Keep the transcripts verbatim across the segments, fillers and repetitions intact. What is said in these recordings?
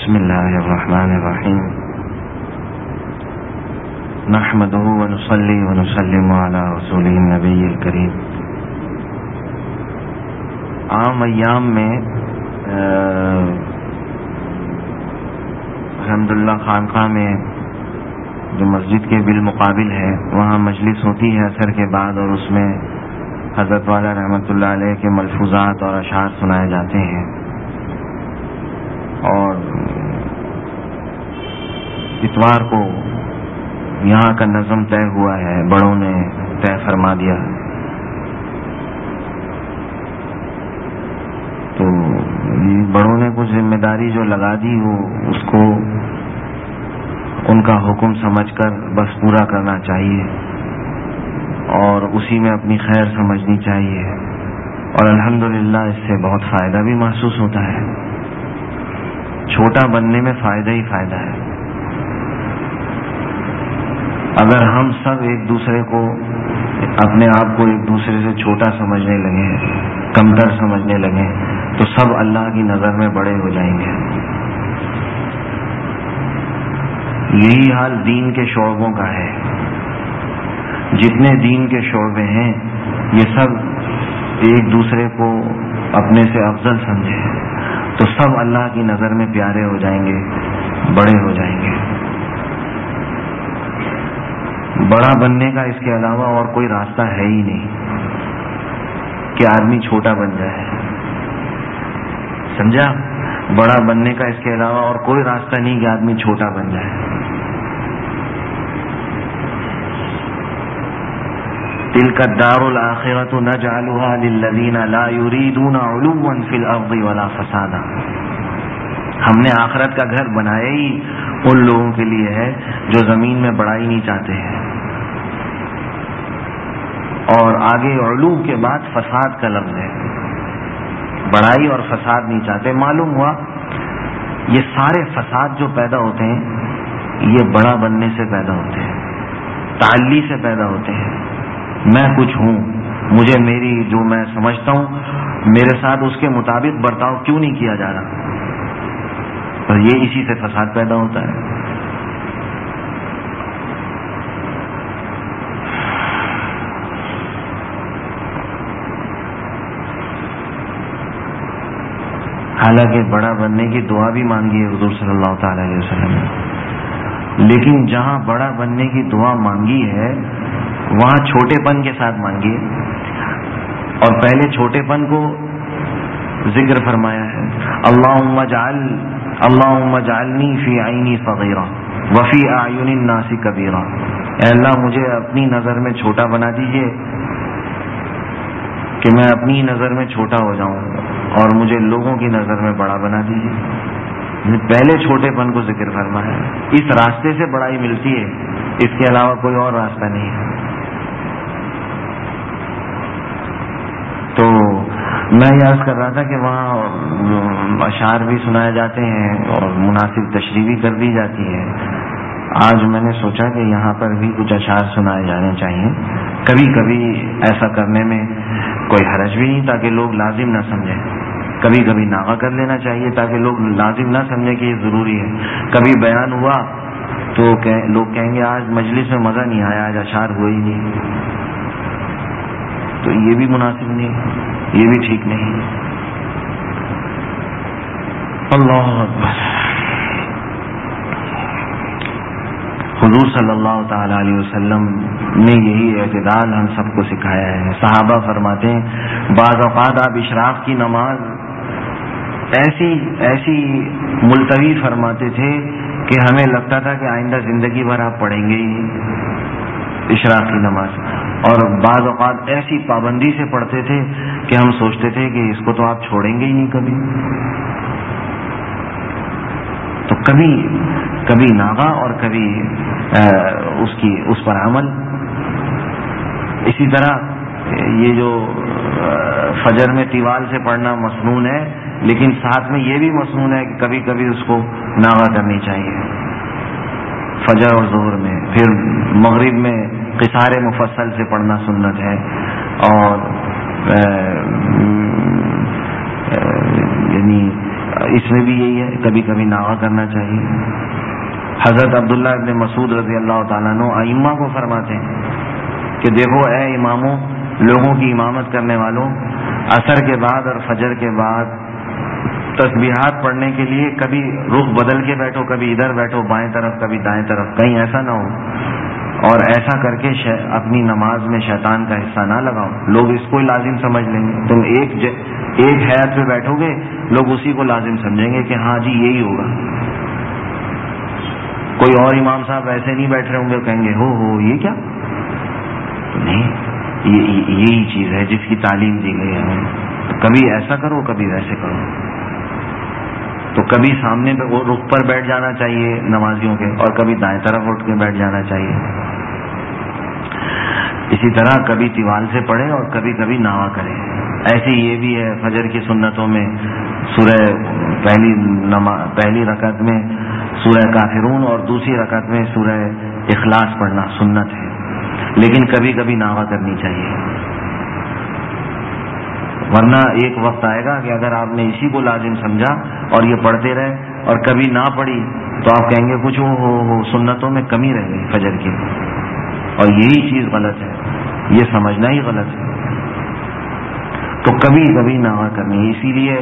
بسم اللہ الرحمن الرحیم نحمدہ ونصلی ونسلم علی رسولہ النبی الکریم. عام ایام میں الحمدللہ خانقاہ میں جو مسجد کے بالمقابل ہے وہاں مجلس ہوتی ہے عصر کے بعد، اور اس میں حضرت والا رحمۃ اللہ علیہ کے ملفوظات اور اشعار سنائے جاتے ہیں. اور اتوار کو یہاں کا نظم طے ہوا ہے، بڑوں نے طے فرما دیا. تو بڑوں نے کچھ ذمہ داری جو لگا دی وہ اس کو ان کا حکم سمجھ کر بس پورا کرنا چاہیے اور اسی میں اپنی خیر سمجھنی چاہیے. اور الحمدللہ اس سے بہت فائدہ بھی محسوس ہوتا ہے. چھوٹا بننے میں فائدہ ہی فائدہ ہے. اگر ہم سب ایک دوسرے کو اپنے آپ کو ایک دوسرے سے چھوٹا سمجھنے لگے، کمتر سمجھنے لگے، تو سب اللہ کی نظر میں بڑے ہو جائیں گے. یہی حال دین کے شعبوں کا ہے. جتنے دین کے شعبے ہیں یہ سب ایک دوسرے کو اپنے سے افضل سمجھے تو سب اللہ کی نظر میں پیارے ہو جائیں گے، بڑے ہو جائیں گے. بڑا بننے کا اس کے علاوہ اور کوئی راستہ ہے ہی نہیں کہ آدمی چھوٹا بن جائے. سمجھا؟ بڑا بننے کا اس کے علاوہ اور کوئی راستہ نہیں کہ آدمی چھوٹا بن جائے. تلک الدار الآخرۃ نجعلها للذین لا یریدون علوا فی الارض ولا فسادا. ہم نے آخرت کا گھر بنایا ہی ان لوگوں کے لیے ہے جو زمین میں بڑائی نہیں چاہتے ہیں، اور آگے علو کے بعد فساد کا لفظ ہے. بڑائی اور فساد نہیں چاہتے. معلوم ہوا یہ سارے فساد جو پیدا ہوتے ہیں یہ بڑا بننے سے پیدا ہوتے ہیں، تعلی سے پیدا ہوتے ہیں. میں کچھ ہوں، مجھے میری جو میں سمجھتا ہوں میرے ساتھ اس کے مطابق برتاؤ کیوں نہیں کیا جا رہا، اور یہ اسی سے فساد پیدا ہوتا ہے. حالانکہ بڑا بننے کی دعا بھی مانگی ہے حضور صلی اللہ تعالی علیہ وسلم نے، لیکن جہاں بڑا بننے کی دعا مانگی ہے وہاں چھوٹے پن کے ساتھ مانگیے. اور پہلے چھوٹے پن کو ذکر فرمایا ہے، اللہم اجعل اللہم اجعلنی فی عینی صغیرہ وفی اعین الناس کبیرہ. اے اللہ مجھے اپنی نظر میں چھوٹا بنا دیجئے کہ میں اپنی نظر میں چھوٹا ہو جاؤں، اور مجھے لوگوں کی نظر میں بڑا بنا دیجئے. پہلے چھوٹے پن کو ذکر فرمایا. اس راستے سے بڑائی ملتی ہے، اس کے علاوہ کوئی اور راستہ نہیں ہے. تو میں یہ عرض کر رہا تھا کہ وہاں اشعار بھی سنائے جاتے ہیں اور مناسب تشریح بھی کر دی جاتی ہے. آج میں نے سوچا کہ یہاں پر بھی کچھ اشعار سنائے جانے چاہیے. کبھی کبھی ایسا کرنے میں کوئی حرج بھی نہیں تاکہ لوگ لازم نہ سمجھیں. کبھی کبھی ناغہ کر لینا چاہیے تاکہ لوگ لازم نہ سمجھیں کہ یہ ضروری ہے. کبھی بیان ہوا تو لوگ کہیں گے آج مجلس میں مزہ نہیں آیا، آج اشعار ہوئے ہی نہیں. تو یہ بھی مناسب نہیں، یہ بھی ٹھیک نہیں. اللہ اکبر. حضور صلی اللہ تعالی علیہ وسلم نے یہی اعتدال ہم سب کو سکھایا ہے. صحابہ فرماتے ہیں بعض اوقات آپ اشراق کی نماز ایسی ایسی ملتوی فرماتے تھے کہ ہمیں لگتا تھا کہ آئندہ زندگی بھر آپ پڑھیں گے ہی اشراق کی نماز، اور بعض اوقات ایسی پابندی سے پڑھتے تھے کہ ہم سوچتے تھے کہ اس کو تو آپ چھوڑیں گے ہی نہیں کبھی. تو کبھی کبھی ناغہ اور کبھی اس کی اس پر عمل. اسی طرح یہ جو فجر میں طوال سے پڑھنا مسنون ہے، لیکن ساتھ میں یہ بھی مسنون ہے کہ کبھی کبھی اس کو ناغہ کرنی چاہیے فجر اور ظہر میں. پھر مغرب میں قصار مفصل سے پڑھنا سنت ہے، اور یعنی اس میں بھی یہی ہے، کبھی کبھی ناغہ کرنا چاہیے۔ حضرت عبداللہ ابن مسعود رضی اللہ تعالیٰ عنہ ائمہ کو فرماتے ہیں کہ دیکھو اے اماموں، لوگوں کی امامت کرنے والوں، عصر کے بعد اور فجر کے بعد تسبیحات پڑھنے کے لیے کبھی رخ بدل کے بیٹھو، کبھی ادھر بیٹھو بائیں طرف، کبھی دائیں طرف، کہیں ایسا نہ ہو، اور ایسا کر کے اپنی نماز میں شیطان کا حصہ نہ لگاؤ۔ لوگ اس کو ہی لازم سمجھ لیں گے، تم ایک ج... ایک حیات پہ بیٹھو گے، لوگ اسی کو لازم سمجھیں گے کہ ہاں جی یہی ہوگا۔ کوئی اور امام صاحب ایسے نہیں بیٹھ رہے ہوں گے، کہیں گے ہو ہو یہ کیا؟ نہیں، یہ یہی چیز ہے جس کی تعلیم دی گئی ہے۔ کبھی ایسا کرو، کبھی ویسے کرو۔ تو کبھی سامنے پہ رخ پر بیٹھ جانا چاہیے نمازیوں کے، اور کبھی دائیں طرف اٹھ کے بیٹھ جانا چاہیے۔ اسی طرح کبھی تیوال سے پڑھے اور کبھی کبھی ناوا کرے۔ ایسے یہ بھی ہے فجر کی سنتوں میں سورہ پہلی نما پہلی رکعت میں سورہ کافرون اور دوسری رکعت میں سورہ اخلاص پڑھنا سنت ہے، لیکن کبھی کبھی ناوا کرنی چاہیے، ورنہ ایک وقت آئے گا کہ اگر آپ نے اسی کو لازم سمجھا اور یہ پڑھتے رہے اور کبھی نہ پڑھی تو آپ کہیں گے کچھ ہو ہو سنتوں میں کمی رہ گئی فجر کی، اور یہی چیز غلط ہے، یہ سمجھنا ہی غلط ہے۔ تو کبھی کبھی ناوا کرنی ہے۔ اسی لیے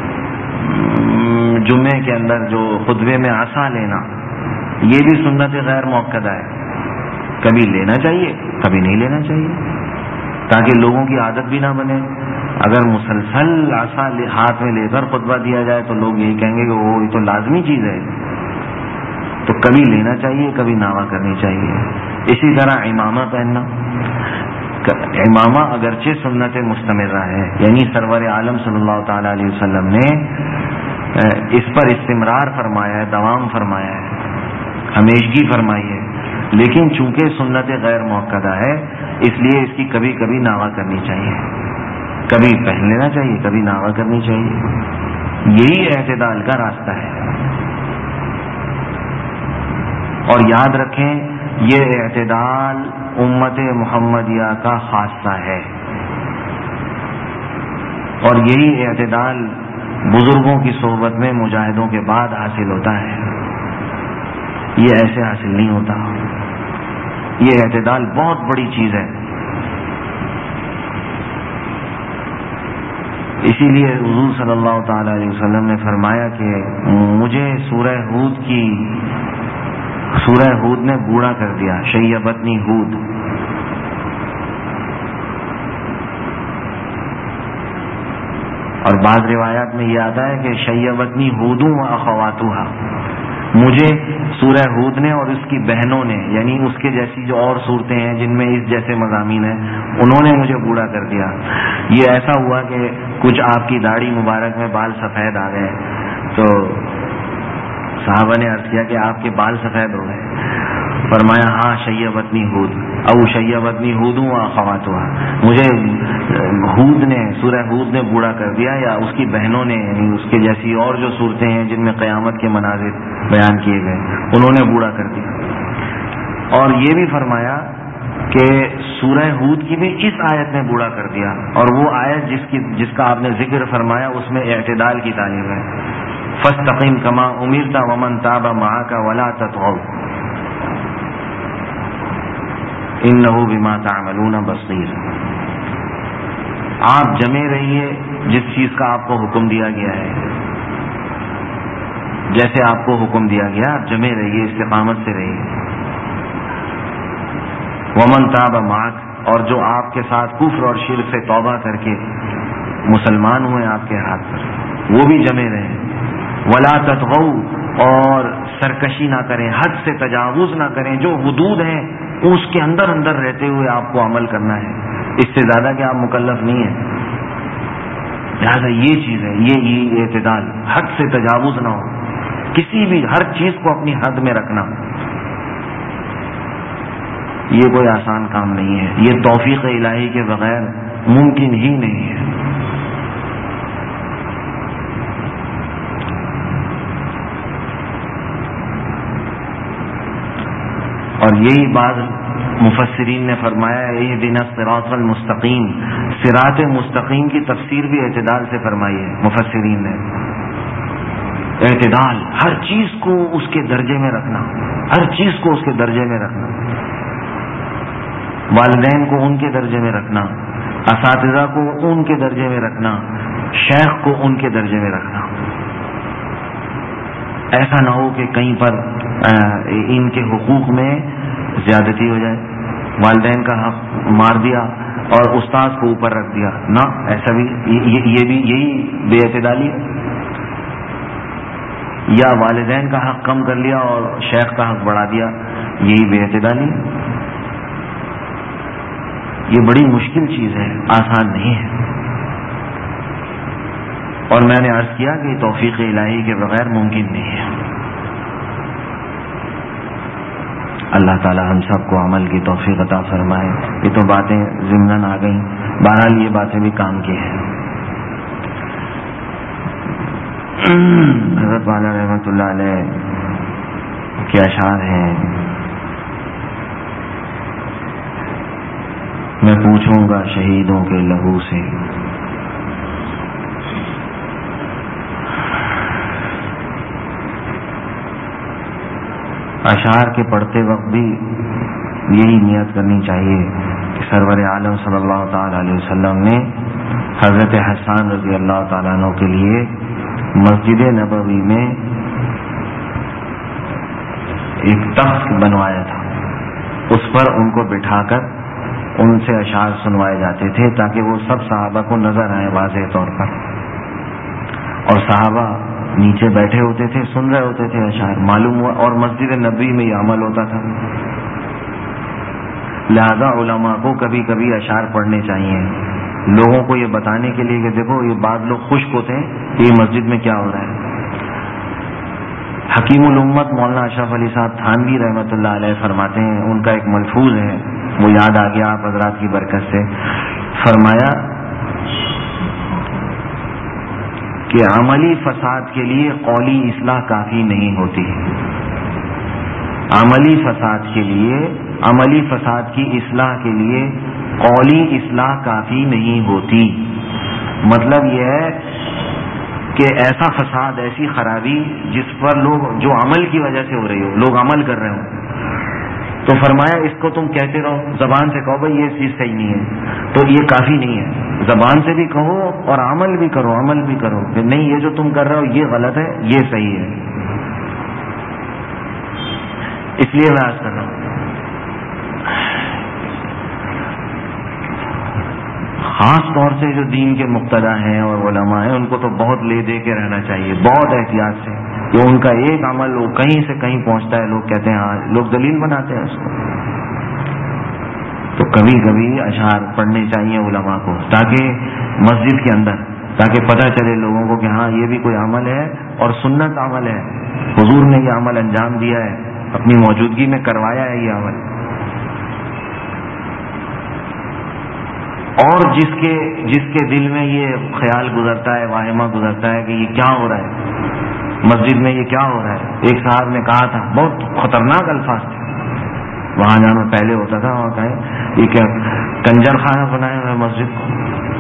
جمعے کے اندر جو خطبے میں عصا لینا، یہ بھی سنت غیر مؤکدہ ہے، کبھی لینا چاہیے کبھی نہیں لینا چاہیے، تاکہ لوگوں کی عادت بھی نہ بنے۔ اگر مسلسل عصا ہاتھ میں لے کر خطبہ دیا جائے تو لوگ یہی کہیں گے کہ وہ یہ تو لازمی چیز ہے۔ تو کبھی لینا چاہیے کبھی ناوا کرنی چاہیے۔ اسی طرح امامہ پہننا، امامہ اگرچہ سنت مستمرہ ہے، یعنی سرور عالم صلی اللہ تعالی علیہ وسلم نے اس پر استمرار فرمایا ہے، دوام فرمایا ہے، ہمیشگی فرمائی ہے، لیکن چونکہ سنت غیر مؤکدہ ہے اس لیے اس کی کبھی کبھی ناوا کرنی چاہیے، کبھی پہن لینا چاہیے کبھی ناوا کرنی چاہیے۔ یہی اعتدال کا راستہ ہے۔ اور یاد رکھیں یہ اعتدال امت محمدیہ کا خاصہ ہے، اور یہی اعتدال بزرگوں کی صحبت میں مجاہدوں کے بعد حاصل ہوتا ہے، یہ ایسے حاصل نہیں ہوتا۔ یہ اعتدال بہت بڑی چیز ہے۔ اسی لیے حضور صلی اللہ تعالی علیہ وسلم نے فرمایا کہ مجھے سورہ ہود کی سورہ ہود نے بوڑھا کر دیا، شیبتنی ہود۔ اور بعض روایات میں یہ آتا ہے کہ شیبتنی ہودوں و اخواتھا، مجھے سورہ ہود نے اور اس کی بہنوں نے، یعنی اس کے جیسی جو اور صورتیں ہیں جن میں اس جیسے مضامین ہیں، انہوں نے مجھے بوڑھا کر دیا۔ یہ ایسا ہوا کہ کچھ آپ کی داڑھی مبارک میں بال سفید آ گئے تو صحابہ نے عرض کیا کہ آپ کے بال سفید ہو گئے؟ فرمایا ہاں شیبتنی ہود او شیبتنی ہودوں و اخواتھا، مجھے ہود نے سورہ ہود نے بوڑھا کر دیا، یا اس کی بہنوں نے، یعنی اس کے جیسی اور جو صورتیں ہیں جن میں قیامت کے مناظر بیان کیے گئے، انہوں نے بوڑھا کر دیا۔ اور یہ بھی فرمایا کہ سورہ ہود کی بھی اس آیت نے بوڑھا کر دیا، اور وہ آیت جس کی جس کا آپ نے ذکر فرمایا اس میں اعتدال کی تعلیم ہے، فاستقم کما امرت ومن تاب معك ولا تطغوا انہ بما تعملون بصیر۔ آپ جمے رہیے جس چیز کا آپ کو حکم دیا گیا ہے، جیسے آپ کو حکم دیا گیا آپ جمے رہیے، استقامت سے رہیے۔ ومن تاب معك، اور جو آپ کے ساتھ کفر اور شرک سے توبہ کر کے مسلمان ہوئے آپ کے ہاتھ پر، وہ بھی جمے رہیں۔ ولا تطغوا، اور سرکشی نہ کریں، حد سے تجاوز نہ کریں، جو حدود ہیں اس کے اندر اندر رہتے ہوئے آپ کو عمل کرنا ہے، اس سے زیادہ کہ آپ مکلف نہیں ہیں۔ لہٰذا یہ چیز ہے، یہ یہ اعتدال، حد سے تجاوز نہ ہو، کسی بھی ہر چیز کو اپنی حد میں رکھنا، یہ کوئی آسان کام نہیں ہے، یہ توفیق الہی کے بغیر ممکن ہی نہیں ہے۔ اور یہی بات مفسرین نے فرمایا، اہدنا الصراط المستقیم، صراط مستقیم کی تفسیر بھی اعتدال سے فرمائی ہے مفسرین نے۔ اعتدال، ہر چیز کو اس کے درجے میں رکھنا، ہر چیز کو اس کے درجے میں رکھنا، والدین کو ان کے درجے میں رکھنا، اساتذہ کو ان کے درجے میں رکھنا، شیخ کو ان کے درجے میں رکھنا. ایسا نہ ہو کہ کہیں پر ان کے حقوق میں زیادتی ہو جائے، والدین کا حق مار دیا اور استاذ کو اوپر رکھ دیا، نہ ایسا بھی یہ بھی یہی بے اعتدالی ہے. یا والدین کا حق کم کر لیا اور شیخ کا حق بڑھا دیا، یہی بے اعتدالی ہے. یہ بڑی مشکل چیز ہے، آسان نہیں ہے. اور میں نے عرض کیا کہ توفیق الہی کے بغیر ممکن نہیں ہے. اللہ تعالی ہم سب کو عمل کی توفیق عطا فرمائے. یہ تو باتیں ضمناً آ گئیں، بہرحال یہ باتیں بھی کام کی ہیں. حضرت والا رحمۃ اللہ علیہ کے اشعار ہیں، میں پوچھوں گا شہیدوں کے لہو سے، اشعار کے پڑھتے وقت بھی یہی نیت کرنی چاہیے کہ سرور عالم صلی اللہ تعالی علیہ وسلم نے حضرت حسان رضی اللہ تعالیٰ عنہ کے لیے مسجد نبوی میں ایک تخت بنوایا تھا، اس پر ان کو بٹھا کر ان سے اشعار سنوائے جاتے تھے تاکہ وہ سب صحابہ کو نظر آئے واضح طور پر. اور صحابہ نیچے بیٹھے ہوتے تھے، سن رہے ہوتے تھے اشعار، معلوم ہوا. اور مسجد نبوی میں یہ عمل ہوتا تھا. لہذا علماء کو کبھی کبھی اشعار پڑھنے چاہیے، لوگوں کو یہ بتانے کے لیے کہ دیکھو یہ بعض لوگ خشک ہوتے ہیں کہ یہ مسجد میں کیا ہو رہا ہے. حکیم الامت مولانا اشرف علی صاحب تھانوی رحمۃ اللہ علیہ فرماتے ہیں، ان کا ایک ملفوظ ہے وہ یاد آ گیا آپ حضرات کی برکت سے. فرمایا کہ عملی فساد کے لیے قولی اصلاح کافی نہیں ہوتی. عملی فساد کے لیے عملی فساد کی اصلاح کے لیے قولی اصلاح کافی نہیں ہوتی. مطلب یہ ہے کہ ایسا فساد، ایسی خرابی جس پر لوگ، جو عمل کی وجہ سے ہو رہی ہو، لوگ عمل کر رہے ہوں، تو فرمایا اس کو تم کہتے رہو، زبان سے کہو بھائی یہ چیز صحیح نہیں ہے، تو یہ کافی نہیں ہے. زبان سے بھی کہو اور عمل بھی کرو، عمل بھی کرو کہ نہیں یہ جو تم کر رہے ہو یہ غلط ہے، یہ صحیح ہے. اس لیے میں عرض کر رہا ہوں، خاص طور سے جو دین کے مقتدا ہیں اور علماء ہیں ان کو تو بہت لے دے کے رہنا چاہیے، بہت احتیاط سے، کہ ان کا ایک عمل وہ کہیں سے کہیں پہنچتا ہے، لوگ کہتے ہیں ہاں، لوگ دلیل بناتے ہیں اس کو. تو کبھی کبھی اشعار پڑھنے چاہیے علماء کو، تاکہ مسجد کے اندر، تاکہ پتہ چلے لوگوں کو کہ ہاں یہ بھی کوئی عمل ہے اور سنت عمل ہے، حضور نے یہ عمل انجام دیا ہے، اپنی موجودگی میں کروایا ہے یہ عمل. اور جس کے جس کے دل میں یہ خیال گزرتا ہے، واہمہ گزرتا ہے کہ یہ کیا ہو رہا ہے مسجد میں، یہ کیا ہو رہا ہے. ایک صاحب نے کہا تھا، بہت خطرناک الفاظ تھے، وہاں جہاں میں پہلے ہوتا تھا وہاں کہیں یہ کیا کنجر خانہ بنائے ہوئے مسجد کو.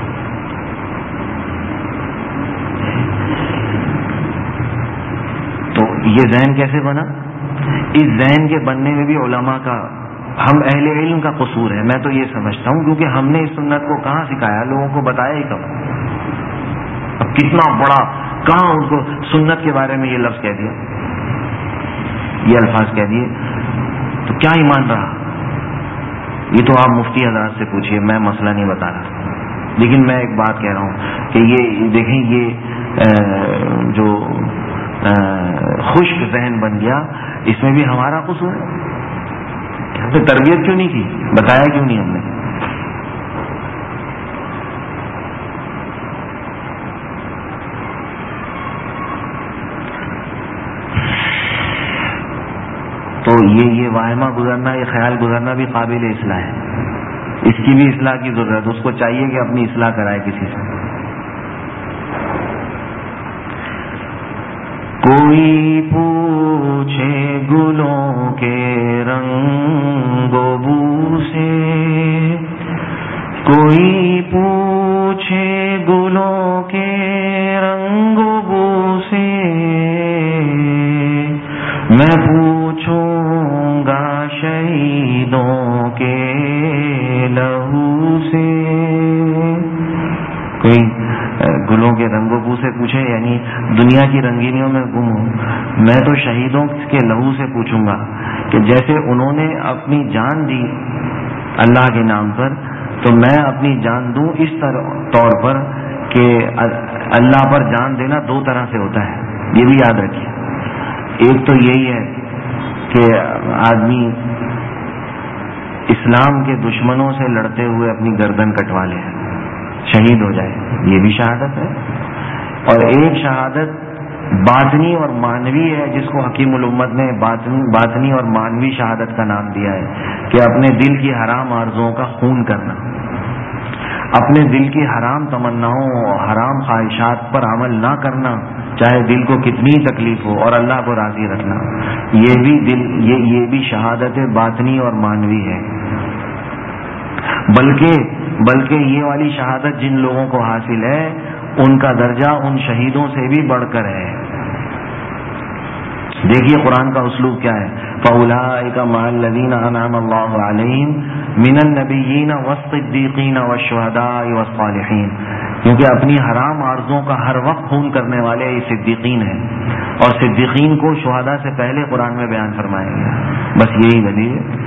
تو یہ ذہن کیسے بنا؟ اس ذہن کے بننے میں بھی علماء کا، ہم اہل علم کا قصور ہے. میں تو یہ سمجھتا ہوں کیونکہ ہم نے اس سنت کو کہاں سکھایا، لوگوں کو بتایا ہی کب. اب کتنا بڑا، کہاں ان کو سنت کے بارے میں یہ لفظ کہہ دیا، یہ الفاظ کہہ دیے، تو کیا ایمان رہا؟ یہ تو آپ مفتی حضرات سے پوچھئے، میں مسئلہ نہیں بتا رہا. لیکن میں ایک بات کہہ رہا ہوں کہ یہ دیکھیں، یہ جو خشک ذہن بن گیا، اس میں بھی ہمارا قصور ہے. ہم نے تربیت کیوں نہیں کی، بتایا کیوں نہیں ہم نے. تو یہ یہ واہمہ گزرنا، یہ خیال گزرنا بھی قابل اصلاح ہے. اس کی بھی اصلاح کی ضرورت، اس کو چاہیے کہ اپنی اصلاح کرائے کسی سے. کوئی پوچھے گلوں کے رنگ و بو سے، کوئی پوچھے گلوں کے رنگ و بو سے، میں پوچھوں گا شہیدوں کے لہو سے. کوئی گلوں کے رنگوں بو سے پوچھے، یعنی دنیا کی رنگینیوں میں گم ہوں، میں تو شہیدوں کے لہو سے پوچھوں گا کہ جیسے انہوں نے اپنی جان دی اللہ کے نام پر، تو میں اپنی جان دوں اس طور پر کہ اللہ پر جان دینا دو طرح سے ہوتا ہے، یہ بھی یاد رکھیے. ایک تو یہی ہے کہ آدمی اسلام کے دشمنوں سے لڑتے ہوئے اپنی گردن کٹوا لے، شہید ہو جائے، یہ بھی شہادت ہے. اور ایک شہادت باطنی اور مانوی ہے، جس کو حکیم الامت نے باطنی اور مانوی شہادت کا نام دیا ہے، کہ اپنے دل کی حرام آرزوؤں کا خون کرنا، اپنے دل کی حرام تمناؤں اور حرام خواہشات پر عمل نہ کرنا، چاہے دل کو کتنی تکلیف ہو، اور اللہ کو راضی رکھنا. یہ بھی دل یہ یہ بھی شہادت باطنی اور مانوی ہے. بلکہ بلکہ یہ والی شہادت جن لوگوں کو حاصل ہے، ان کا درجہ ان شہیدوں سے بھی بڑھ کر ہے. دیکھیے قرآن کا اسلوب کیا ہے، فَأُولَٰئِكَ مَعَ الَّذِينَ أَنْعَمَ اللَّهُ عَلَيْهِمْ مِنَ النَّبِيِّينَ وَالصِّدِّيقِينَ وَالشُّهَدَاءِ وَالصَّالِحِينَ. کیونکہ اپنی حرام آرزوں کا ہر وقت خون کرنے والے یہ صدیقین ہیں، اور صدیقین کو شہداء سے پہلے قرآن میں بیان فرمایا گیا. بس یہی دلیل ہے.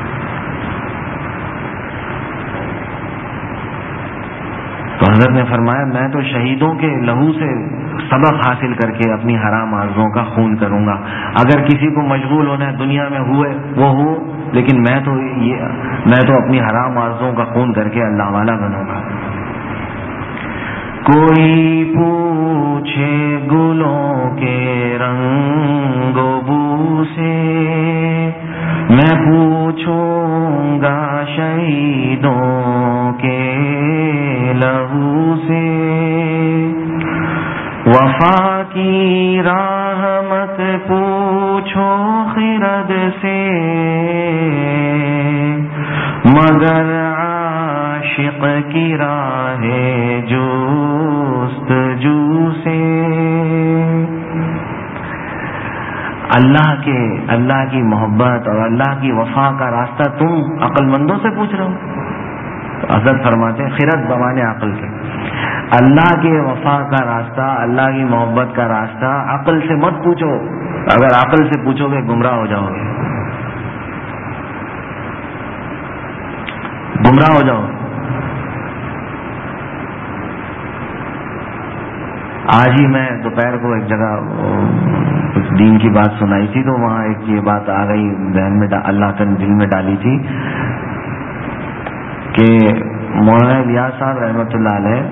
تو حضرت نے فرمایا میں تو شہیدوں کے لہو سے سبق حاصل کر کے اپنی حرام آرزوں کا خون کروں گا. اگر کسی کو مشغول ہونا ہے دنیا میں ہوئے وہ ہو، لیکن میں تو یہ میں تو اپنی حرام آرزوں کا خون کر کے اللہ والا بنوں گا. کوئی پوچھے گلوں کے رنگ و بو سے، میں پوچھوں گا شہیدوں کے لہو سے. وفا کی راہ مت پوچھو خرد سے، مگر عاشق کی راہ جستجو سے. اللہ کے اللہ کی محبت اور اللہ کی وفا کا راستہ تم عقل مندوں سے پوچھ رہے ہو. حضرت فرماتے ہیں خرد بمانے عقل کے، اللہ کے وفا کا راستہ، اللہ کی محبت کا راستہ عقل سے مت پوچھو. اگر عقل سے پوچھو گے گمراہ ہو جاؤ گے، گمراہ ہو جاؤ. آج ہی میں دوپہر کو ایک جگہ کچھ دین کی بات سنائی تھی، تو وہاں ایک یہ بات آ گئی ذہن میں، اللہ کے دل میں ڈالی تھی کہ مولانا الیاس صاحب رحمۃ اللہ علیہ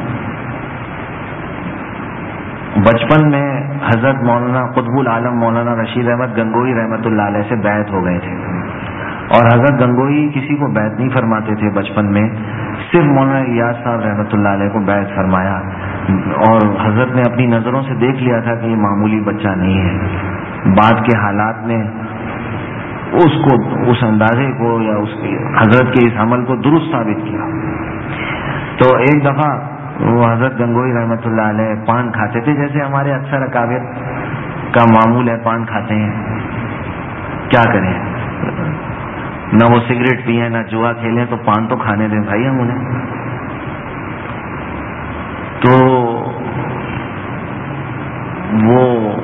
بچپن میں حضرت مولانا قطب العالم مولانا رشید احمد گنگوئی رحمۃ اللہ علیہ سے بیعت ہو گئے تھے. اور حضرت گنگوئی کسی کو بیعت نہیں فرماتے تھے بچپن میں، صرف مولانا الیاس صاحب رحمۃ اللہ علیہ کو بیعت فرمایا. اور حضرت نے اپنی نظروں سے دیکھ لیا تھا کہ یہ معمولی بچہ نہیں ہے. بعد کے حالات میں اس کو اس اندازے کو یا اس کی حضرت کے اس عمل کو درست ثابت کیا. تو ایک دفعہ وہ حضرت گنگوئی رحمۃ اللہ علیہ پان کھاتے تھے، جیسے ہمارے اکثر اکابر کا معمول ہے، پان کھاتے ہیں. کیا کریں، نہ وہ سگریٹ پیئیں نہ جوا کھیلیں، تو پان تو کھانے دیں بھائی ہم انہیں. تو وہ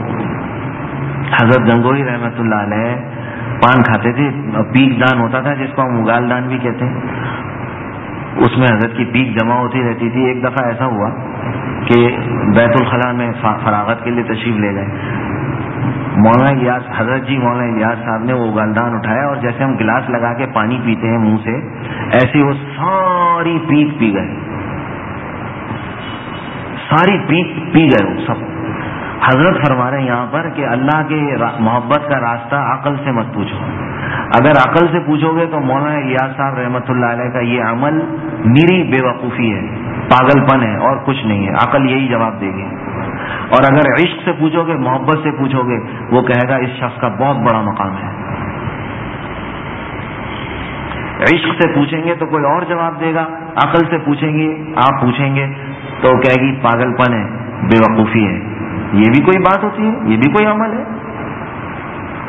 حضرت گنگوئی رحمۃ اللہ علیہ پان کھاتے تھے. پیک دان ہوتا تھا جس کو ہم اگال دان بھی کہتے ہیں، اس میں حضرت کی پیک جمع ہوتی رہتی تھی. ایک دفعہ ایسا ہوا کہ بیت الخلاء میں فراغت کے لیے تشریف لے گئے. مولانا الیاس حضرت جی مولانا الیاس صاحب نے وہ اگالدان اٹھایا، اور جیسے ہم گلاس لگا کے پانی پیتے ہیں منہ سے، ایسے وہ ساری پیک پی گئے، ساری پیک پی گئے وہ سب. حضرت فرما رہے ہیں یہاں پر کہ اللہ کے محبت کا راستہ عقل سے مت پوچھو. اگر عقل سے پوچھو گے تو مولانا الیاس صاحب رحمۃ اللہ علیہ کا یہ عمل میری بے وقوفی ہے، پاگل پن ہے اور کچھ نہیں ہے. عقل یہی جواب دے گی. اور اگر عشق سے پوچھو گے، محبت سے پوچھو گے، وہ کہے گا اس شخص کا بہت بڑا مقام ہے. عشق سے پوچھیں گے تو کوئی اور جواب دے گا، عقل سے پوچھیں گے آپ پوچھیں گے تو کہے گی پاگل پن ہے، بے وقوفی ہے. یہ بھی کوئی بات ہوتی ہے، یہ بھی کوئی عمل ہے.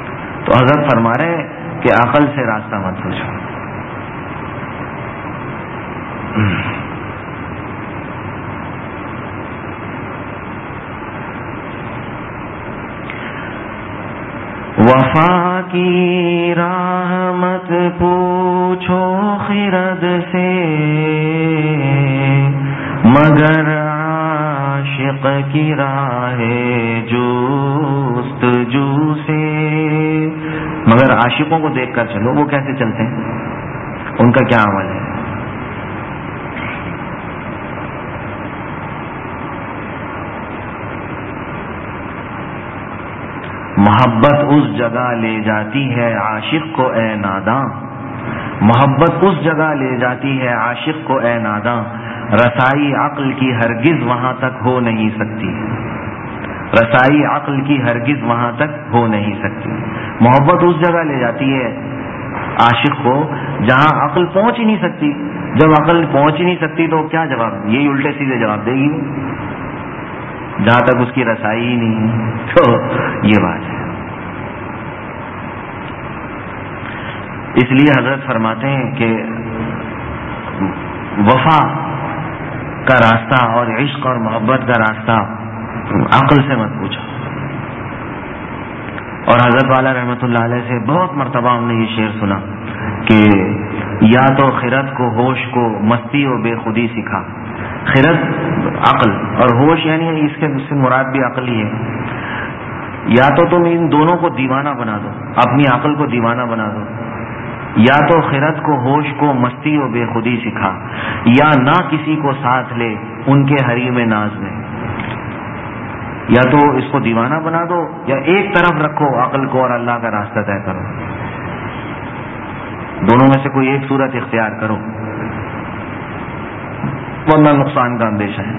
تو حضرت فرما رہے کہ عقل سے راستہ مت پوچھو. وفا کی راہ مت پوچھو خرد سے مگر عاشق کی راہ جستجو سے. مگر عاشقوں کو دیکھ کر چلو، وہ کیسے چلتے ہیں، ان کا کیا عمل ہے. محبت اس جگہ لے جاتی ہے عاشق کو اے ناداں، محبت اس جگہ لے جاتی ہے عاشق کو اے ناداں، رسائی عقل کی ہرگز وہاں تک ہو نہیں سکتی، رسائی عقل کی ہرگز وہاں تک ہو نہیں سکتی. محبت اس جگہ لے جاتی ہے عاشق کو جہاں عقل پہنچ ہی نہیں سکتی. جب عقل پہنچ ہی نہیں سکتی تو کیا جواب، یہی الٹے سیدھے جواب دے گی جہاں تک اس کی رسائی ہی نہیں ہے. تو یہ بات ہے. اس لیے حضرت فرماتے ہیں کہ وفا کا راستہ اور عشق اور محبت کا راستہ عقل سے مت پوچھو. اور حضرت والا رحمۃ اللہ علیہ سے بہت مرتبہ ہم نے یہ شعر سنا کہ یا تو خرد کو ہوش کو مستی و بے خودی سکھا. خرد عقل اور ہوش یعنی اس کے سے مراد بھی عقل ہی ہے. یا تو تم ان دونوں کو دیوانہ بنا دو، اپنی عقل کو دیوانہ بنا دو، یا تو خرد کو ہوش کو مستی و بے خودی سکھا، یا نہ کسی کو ساتھ لے ان کے حریم ناز میں. یا تو اس کو دیوانہ بنا دو یا ایک طرف رکھو عقل کو اور اللہ کا راستہ طے کرو. دونوں میں سے کوئی ایک صورت اختیار کرو ورنہ نقصان کا اندیشہ ہے.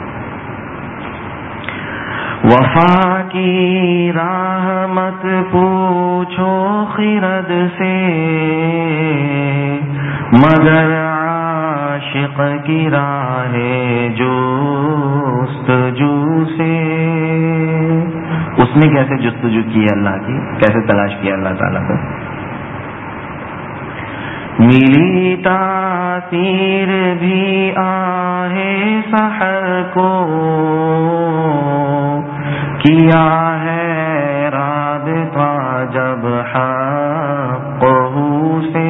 وفا کی راہ مت پوچھو خرد سے مگر عاشق کی راہ جستجو سے. اس نے کیسے جستجو کی اللہ کی، کیسے تلاش کیا اللہ تعالیٰ کو. ملی تاثیر بھی آہ سحر کو، کیا ہے رابطہ جب حق سے.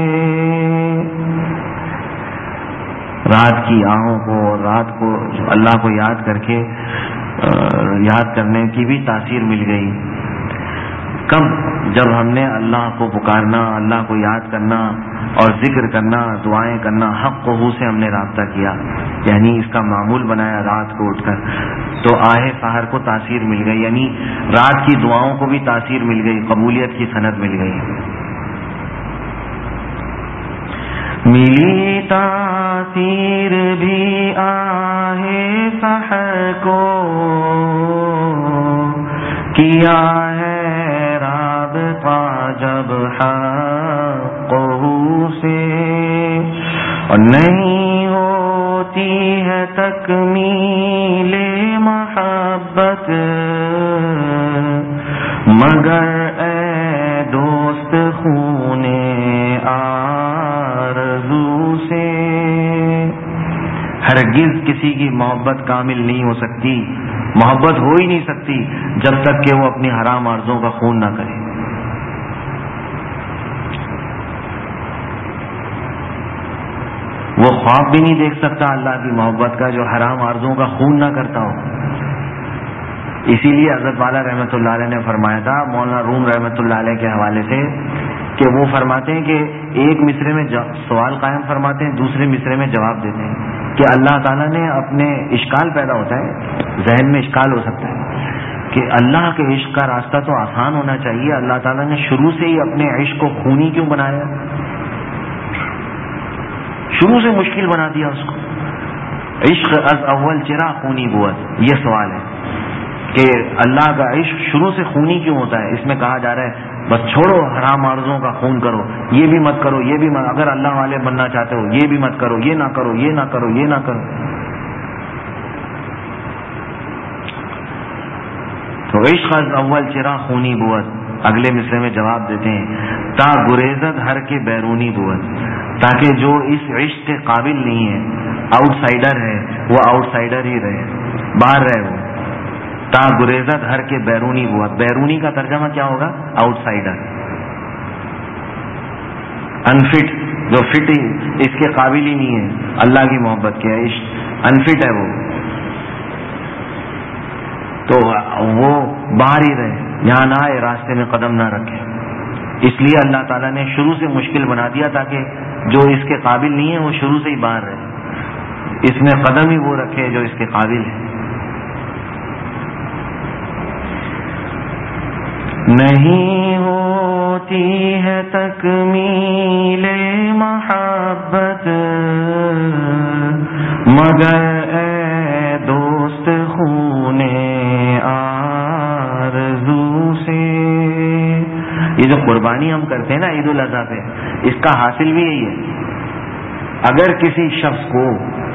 رات کی آہوں کو، رات کو اللہ کو یاد کر کے یاد کرنے کی بھی تاثیر مل گئی. کب؟ جب ہم نے اللہ کو پکارنا، اللہ کو یاد کرنا اور ذکر کرنا، دعائیں کرنا، حق قہو سے ہم نے رابطہ کیا، یعنی اس کا معمول بنایا رات کو اٹھ کر، تو آہ سحر کو تاثیر مل گئی، یعنی رات کی دعاؤں کو بھی تاثیر مل گئی، قبولیت کی سند مل گئی. ملی تاثیر بھی آہ سحر کو، کیا ہے رابطہ جب حق سے. اور نہیں ہوتی ہے تکمیل محبت مگر اے دوست خون آرزو سے. ہرگز کسی کی محبت کامل نہیں ہو سکتی، محبت ہو ہی نہیں سکتی جب تک کہ وہ اپنی حرام آرزوں کا خون نہ کرے. وہ خواب بھی نہیں دیکھ سکتا اللہ کی محبت کا جو حرام آرزوں کا خون نہ کرتا ہو. اسی لیے حضرت والا رحمۃ اللہ علیہ نے فرمایا تھا مولانا روم رحمۃ اللہ علیہ کے حوالے سے کہ وہ فرماتے ہیں کہ ایک مصرے میں سوال قائم فرماتے ہیں، دوسرے مصرے میں جواب دیتے ہیں کہ اللہ تعالیٰ نے اپنے اشکال پیدا ہوتا ہے، ذہن میں اشکال ہو سکتا ہے کہ اللہ کے عشق کا راستہ تو آسان ہونا چاہیے، اللہ تعالیٰ نے شروع سے ہی اپنے عشق کو خونی کیوں بنایا، شروع سے مشکل بنا دیا اس کو. عشق از اول چرا خونی بود، یہ سوال ہے کہ اللہ کا عشق شروع سے خونی کیوں ہوتا ہے. اس میں کہا جا رہا ہے بس چھوڑو حرام عارضوں کا خون کرو، یہ بھی مت کرو، یہ بھی مت، اگر اللہ والے بننا چاہتے ہو یہ بھی مت کرو، یہ نہ کرو، یہ نہ کرو، یہ نہ کرو. تو عشق از اول چرا خونی بود، اگلے مصرے میں جواب دیتے ہیں تا گریزت ہر کے بیرونی بود، تاکہ جو اس عشق کے قابل نہیں ہے، آؤٹ سائڈر ہے، وہ آؤٹ سائڈر ہی رہے، باہر رہے وہ. تا گریزت ہر کے بیرونی بود، بیرونی کا ترجمہ کیا ہوگا؟ آؤٹ سائڈر، انفٹ، جو فٹ اس کے قابل ہی نہیں ہے اللہ کی محبت کے، عشق انفٹ ہے وہ، تو وہ باہر ہی رہے، یہاں نہ آئے، راستے میں قدم نہ رکھے. اس لیے اللہ تعالیٰ نے شروع سے مشکل بنا دیا تاکہ جو اس کے قابل نہیں ہے وہ شروع سے ہی باہر رہے، اس میں قدم ہی وہ رکھے جو اس کے قابل ہے. نہیں ہوتی ہے تکمیل محبت مگر اے دوست خون آرزو سے. یہ جو قربانی ہم کرتے ہیں نا عید الاضحیٰ پہ، اس کا حاصل بھی یہی ہے. اگر کسی شخص کو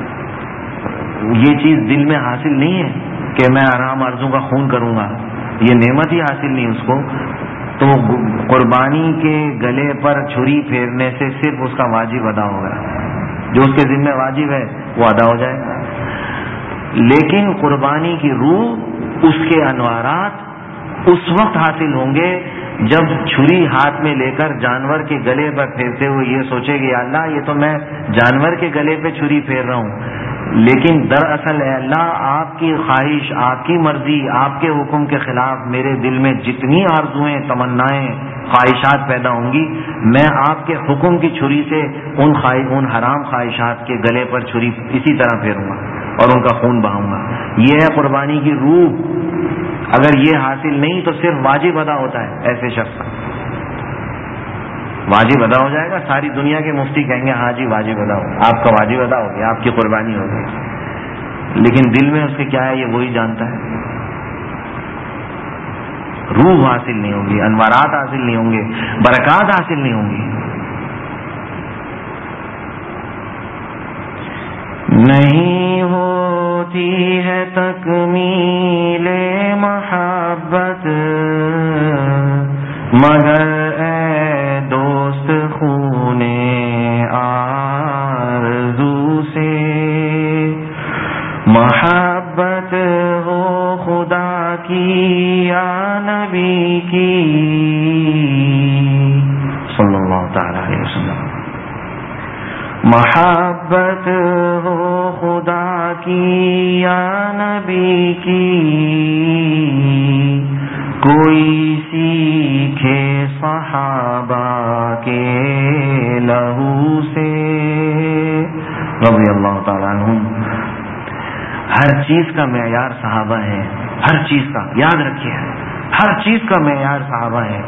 یہ چیز دل میں حاصل نہیں ہے کہ میں آرام آرزو کا خون کروں گا، یہ نعمت ہی حاصل نہیں اس کو، تو قربانی کے گلے پر چھری پھیرنے سے صرف اس کا واجب ادا ہوگا، جو اس کے ذمہ واجب ہے وہ ادا ہو جائے گا. لیکن قربانی کی روح، اس کے انوارات اس وقت حاصل ہوں گے جب چھری ہاتھ میں لے کر جانور کے گلے پر پھیرتے ہوئے یہ سوچے گی اللہ یہ تو میں جانور کے گلے پہ چھری پھیر رہا ہوں، لیکن دراصل اے اللہ آپ کی خواہش، آپ کی مرضی، آپ کے حکم کے خلاف میرے دل میں جتنی آرزویں، تمنائیں، خواہشات پیدا ہوں گی، میں آپ کے حکم کی چھری سے ان ان حرام خواہشات کے گلے پر چھری اسی طرح پھیروں گا اور ان کا خون بہاؤں گا. یہ ہے قربانی کی روح. اگر یہ حاصل نہیں تو صرف واجب ادا ہوتا ہے، ایسے شخص کا واجب ادا ہو جائے گا، ساری دنیا کے مفتی کہیں گے ہاں جی واجب ادا ہو، آپ کا واجب ادا ہو گیا، آپ کی قربانی ہو گئی، لیکن دل میں اس کے کیا ہے یہ وہی جانتا ہے. روح حاصل نہیں ہوگی، انوارات حاصل نہیں ہوں گے، برکات حاصل نہیں ہوں گی. نہیں ہوتی ہے تکمیل محبت مگر اے دوست خون آرزو سے. محبت ہو خدا کی یا نبی کی صلی اللہ تعالی علیہ وسلم. محبت ہو خدا کی یا نبی کی کوئی سیکھے صحابہ کے لہو سے رضی اللہ تعالیٰ عنہم. ہر چیز کا معیار صحابہ ہے، ہر چیز کا، یاد رکھیے ہر چیز کا معیار صحابہ ہے.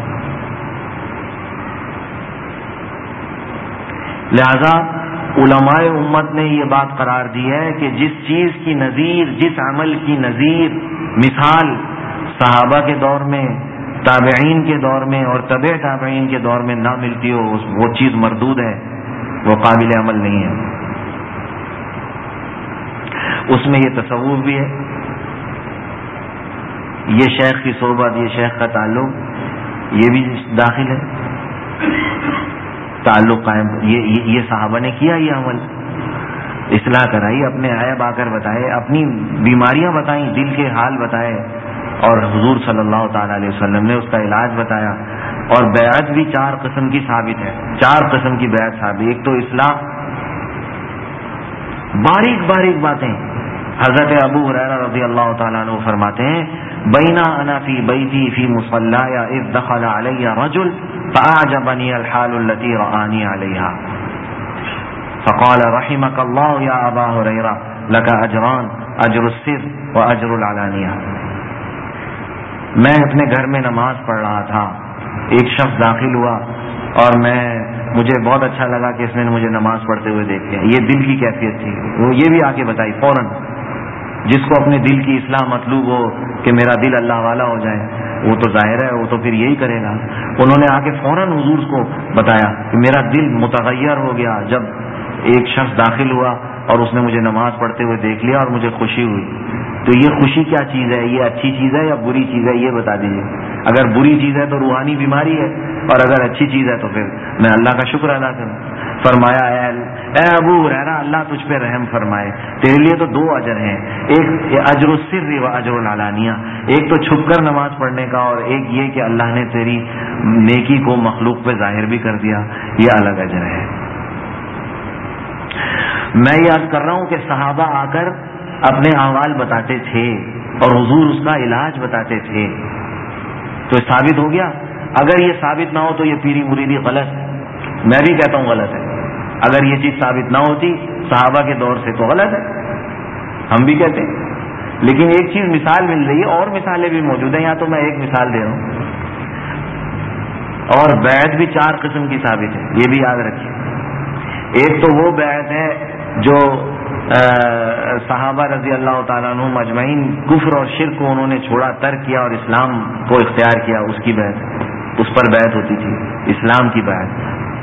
لہذا علماء امت نے یہ بات قرار دی ہے کہ جس چیز کی نظیر، جس عمل کی نظیر مثال صحابہ کے دور میں، تابعین کے دور میں اور تبع تابعین کے دور میں نہ ملتی ہو، وہ چیز مردود ہے، وہ قابل عمل نہیں ہے. اس میں یہ تصوف بھی ہے، یہ شیخ کی صحبت، یہ شیخ کا تعلق، یہ بھی داخل ہے. تعلق قائم، یہ یہ صحابہ نے کیا یہ عمل، اصلاح کرائی، اپنے عیب آ کر بتائے، اپنی بیماریاں بتائیں، دل کے حال بتائے، اور حضور صلی اللہ تعالی علیہ وسلم نے اس کا علاج بتایا. اور بیعت بھی چار قسم کی ثابت ہے، چار قسم کی بیعت ثابت. ایک تو اصلاح، باریک باریک باتیں. حضرت ابو ہریرہ رضی اللہ تعالیٰ عنہ فرماتے ہیں بینا انا فی بیتی فی مصلی اذ دخل علی رجل فاعجبنی الحال التي رآنی علیہا فقال رحمک اللہ یا ابا ہریرہ لک اجران اجر السر و اجر العلانیہ. میں اپنے گھر میں نماز پڑھ رہا تھا، ایک شخص داخل ہوا اور میں مجھے بہت اچھا لگا کہ اس نے مجھے نماز پڑھتے ہوئے دیکھ لیا. یہ دل کی کیفیت تھی. وہ یہ بھی آ کے بتائی فوراً، جس کو اپنے دل کی اصلاح مطلوب ہو کہ میرا دل اللہ والا ہو جائے، وہ تو ظاہر ہے وہ تو پھر یہی کرے گا. انہوں نے آ کے فوراً حضور کو بتایا کہ میرا دل متغیر ہو گیا جب ایک شخص داخل ہوا اور اس نے مجھے نماز پڑھتے ہوئے دیکھ لیا اور مجھے خوشی ہوئی. تو یہ خوشی کیا چیز ہے؟ یہ اچھی چیز ہے یا بری چیز ہے؟ یہ بتا دیجیے. اگر بری چیز ہے تو روحانی بیماری ہے، اور اگر اچھی چیز ہے تو پھر میں اللہ کا شکر ادا کروں. فرمایا اے اے ابو ہریرہ اللہ تجھ پہ رحم فرمائے، تیرے لیے تو دو اجر ہیں، ایک اجر السر و اجر العلانیہ، ایک تو چھپ کر نماز پڑھنے کا، اور ایک یہ کہ اللہ نے تیری نیکی کو مخلوق پہ ظاہر بھی کر دیا، یہ الگ اجر ہے. میں یاد کر رہا ہوں کہ صحابہ آ کر اپنے احوال بتاتے تھے اور حضور اس کا علاج بتاتے تھے. تو یہ ثابت ہو گیا. اگر یہ ثابت نہ ہو تو یہ پیری مریدی غلط ہے. میں بھی کہتا ہوں غلط ہے. اگر یہ چیز ثابت نہ ہوتی صحابہ کے دور سے تو غلط ہے، ہم بھی کہتے ہیں. لیکن ایک چیز مثال مل رہی ہے، اور مثالیں بھی موجود ہیں. یہاں تو میں ایک مثال دے رہا ہوں. اور بیعت بھی چار قسم کی ثابت ہے، یہ بھی یاد رکھیے. ایک تو وہ بیعت ہے جو صحابہ رضی اللہ تعالیٰ عنہ مجمعین کفر اور شرک کو انہوں نے چھوڑا، ترک کیا اور اسلام کو اختیار کیا، اس کی بیعت، اس پر بیعت ہوتی تھی، اسلام کی بیعت.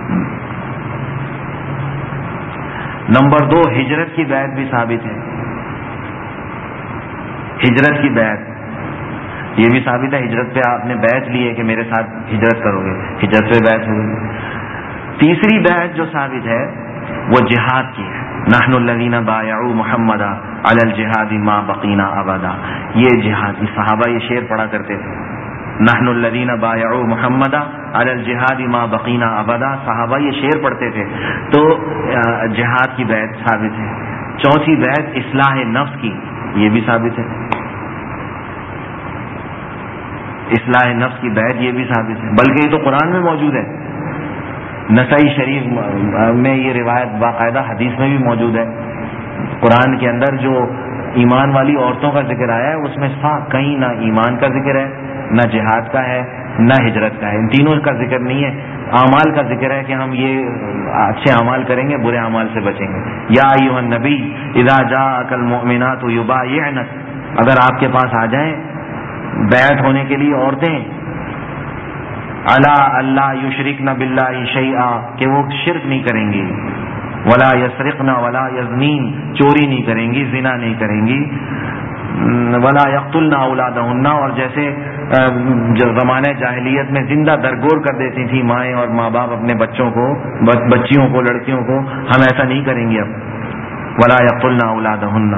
نمبر دو، ہجرت کی بیعت بھی ثابت ہے. ہجرت کی بیعت یہ بھی ثابت ہے. ہجرت پہ آپ نے بیعت لی ہے کہ میرے ساتھ ہجرت کرو گے، ہجرت پہ بیعت ہوگی. تیسری بیعت جو ثابت ہے وہ جہاد کی ہے. نحن الذین بایعوا محمدا علی الجہاد ما بقینا ابدا. یہ جہاد، صحابہ یہ شعر پڑھا کرتے تھے، نحن الذین بایعوا محمدا علی الجہاد ما بقینا ابدا. صحابہ یہ شعر پڑھتے تھے. تو جہاد کی بیعت ثابت ہے. چوتھی بیعت اصلاح نفس کی، یہ بھی ثابت ہے. اصلاح نفس کی بیعت یہ بھی ثابت ہے، بلکہ یہ تو قرآن میں موجود ہے. نسائی شریف میں یہ روایت باقاعدہ حدیث میں بھی موجود ہے. قرآن کے اندر جو ایمان والی عورتوں کا ذکر آیا ہے اس میں صاف کہیں نہ ایمان کا ذکر ہے، نہ جہاد کا ہے، نہ ہجرت کا ہے. ان تینوں کا ذکر نہیں ہے. اعمال کا ذکر ہے کہ ہم یہ اچھے اعمال کریں گے، برے اعمال سے بچیں گے. یا ایھا النبی اذا جاءک المؤمنات یبایعنک، اگر آپ کے پاس آ جائیں بیعت ہونے کے لیے عورتیں، علی اللہ یشرکن باللہ شیئا، کہ وہ شرک نہیں کریں گی، ولا یسرقن ولا یزنین، چوری نہیں کریں گی، زنا نہیں کریں گی، ولا یقتلن اولادہن، اور جیسے جو زمانہ جاہلیت میں زندہ درگور کر دیتی تھی مائیں اور ماں باپ اپنے بچوں کو، بچیوں کو، لڑکیوں کو، ہم ایسا نہیں کریں گے اب. ولا یقتلن اولادہن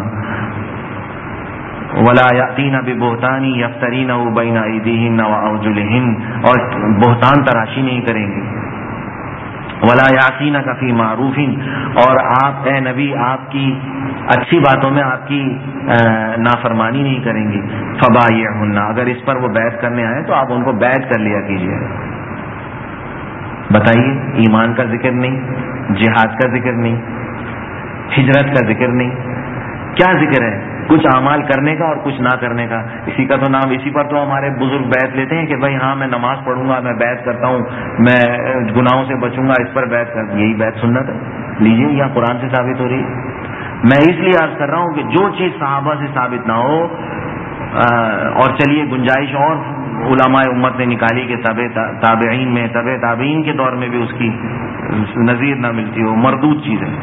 ولا یاتین ببہتان یفترینہ بین ایدیہن وارجلہن، اور بہتان تراشی نہیں کریں گے. ولا یعصینک فی معروف، اور آپ اے نبی آپ کی اچھی باتوں میں آپ کی نافرمانی نہیں کریں گی. فبایعہن، اگر اس پر وہ بیعت کرنے آئے تو آپ ان کو بیعت کر لیا کیجیے. بتائیے، ایمان کا ذکر نہیں، جہاد کا ذکر نہیں، ہجرت کا ذکر نہیں، کیا ذکر ہے؟ کچھ اعمال کرنے کا اور کچھ نہ کرنے کا. اسی کا تو نام، اسی پر تو ہمارے بزرگ بیعت لیتے ہیں کہ بھائی ہاں میں نماز پڑھوں گا، میں بیعت کرتا ہوں، میں گناہوں سے بچوں گا، اس پر بیعت کر. یہی بیعت سنت ہے. لیجیے، یہاں قرآن سے ثابت ہو رہی ہے. میں اس لیے عرض کر رہا ہوں کہ جو چیز صحابہ سے ثابت نہ ہو، اور چلیے گنجائش اور علماء امت نے نکالی کہ تابعین میں، تبع تابعین کے دور میں بھی اس کی نظیر نہ ملتی ہو، مردود چیز ہے.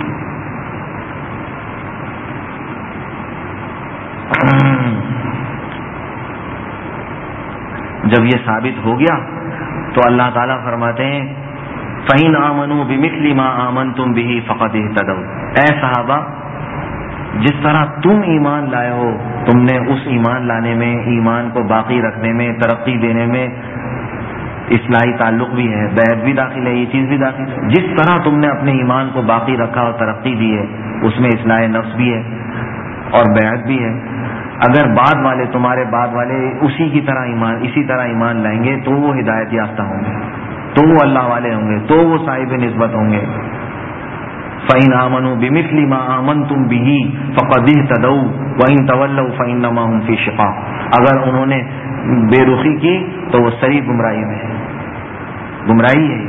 جب یہ ثابت ہو گیا تو اللہ تعالیٰ فرماتے ہیں فَإِنْ آمَنُوا بِمِثْلِ مَا آمَنْتُمْ بِهِ فَقَدِ اهْتَدَوْا. اے صحابہ، جس طرح تم ایمان لائے ہو، تم نے اس ایمان لانے میں، ایمان کو باقی رکھنے میں، ترقی دینے میں اصلاحی تعلق بھی ہے، بیعت بھی داخل ہے، یہ چیز بھی داخل ہے. جس طرح تم نے اپنے ایمان کو باقی رکھا اور ترقی دی ہے، اس میں اصلاح نفس بھی ہے اور بیعت بھی ہے. اگر بعد والے، تمہارے بعد والے اسی کی طرح ایمان اسی طرح ایمان لائیں گے تو وہ ہدایت یافتہ ہوں گے، تو وہ اللہ والے ہوں گے، تو وہ صاحب نسبت ہوں گے. فَإِنْ آمَنُوا بِمِثْلِ مَا آمَنْتُمْ بِهِ فَقَدِ اهْتَدَوْا وَإِنْ تَوَلَّوْا فَإِنَّمَا هُمْ فِي شِقَاقٍ. اگر انہوں نے بے رخی کی تو وہ سری گمراہی میں ہے، گمراہی ہے.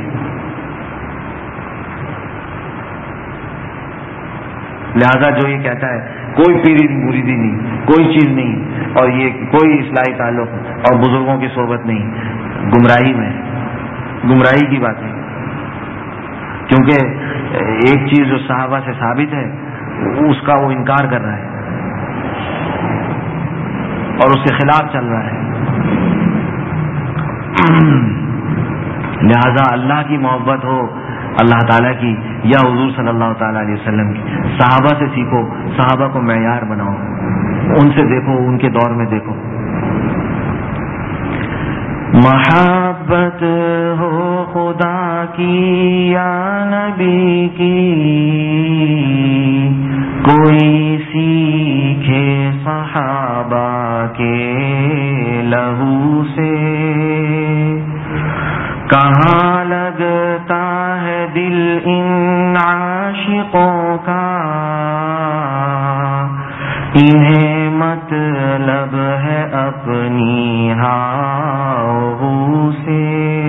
لہذا جو یہ کہتا ہے کوئی پیری مریدی نہیں، کوئی چیز نہیں، اور یہ کوئی اصلاحی تعلق اور بزرگوں کی صحبت نہیں، گمراہی میں، گمراہی کی بات ہے. کیونکہ ایک چیز جو صحابہ سے ثابت ہے اس کا وہ انکار کر رہا ہے. اور اس کے خلاف چل رہا ہے. لہذا اللہ کی محبت ہو اللہ تعالیٰ کی یا حضور صلی اللہ تعالیٰ علیہ وسلم کی. صحابہ سے سیکھو، صحابہ کو معیار بناؤ، ان سے دیکھو، ان کے دور میں دیکھو. محبت ہو خدا کی یا نبی کی، کوئی سیکھے صحابہ کے لہو سے. کہاں لگتا ہے دل ان عاشقوں کا، انہیں مطلب ہے اپنی ہاؤ سے.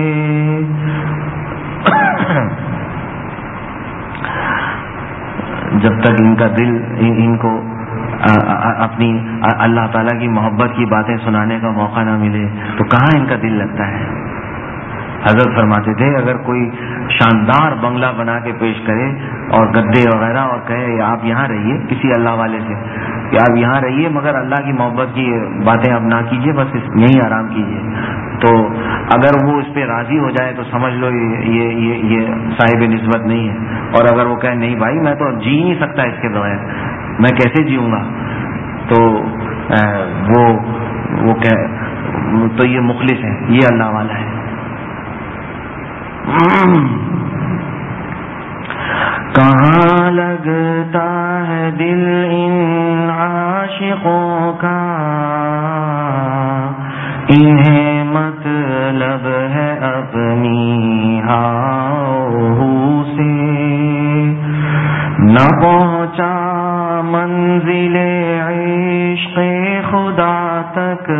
جب تک ان کا دل ان کو اپنی اللہ تعالیٰ کی محبت کی باتیں سنانے کا موقع نہ ملے تو کہاں ان کا دل لگتا ہے. حضرت فرماتے تھے اگر کوئی شاندار بنگلہ بنا کے پیش کرے اور گدے وغیرہ اور کہے آپ یہاں رہیے، کسی اللہ والے سے کہ آپ یہاں رہیے مگر اللہ کی محبت کی باتیں اب نہ کیجیے، بس یہیں آرام کیجیے، تو اگر وہ اس پہ راضی ہو جائے تو سمجھ لو یہ یہ یہ صاحب نسبت نہیں ہے. اور اگر وہ کہے نہیں بھائی میں تو جی نہیں سکتا اس کے بغیر، میں کیسے جیوں گا، تو وہ وہ کہ تو یہ مخلص ہے، یہ اللہ والا ہے. کہاں لگتا ہے دل ان عاشقوں کا، انہیں مطلب ہے اپنی ہاؤ سے. نہ پہنچا منزل عشق خدا تک،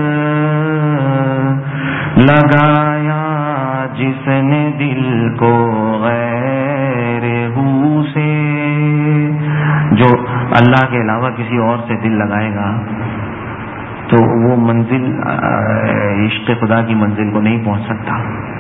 لگایا جس نے دل کو غیر ہو سے. جو اللہ کے علاوہ کسی اور سے دل لگائے گا تو وہ منزل عشق خدا کی منزل کو نہیں پہنچ سکتا.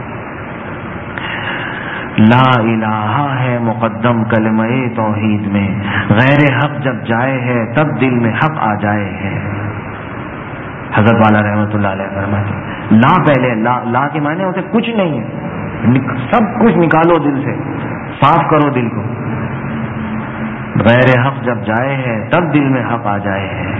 لا الہ ہے مقدم کلمہ توحید میں، غیر حق جب جائے ہے تب دل میں حق آ جائے ہے. حضرت والا رحمۃ اللہ علیہ فرماتے لا پہلے لا لا کے معنی ہوتے کچھ نہیں ہے، سب کچھ نکالو دل سے، صاف کرو دل کو. غیر حق جب جائے ہے تب دل میں حق آ جائے ہے.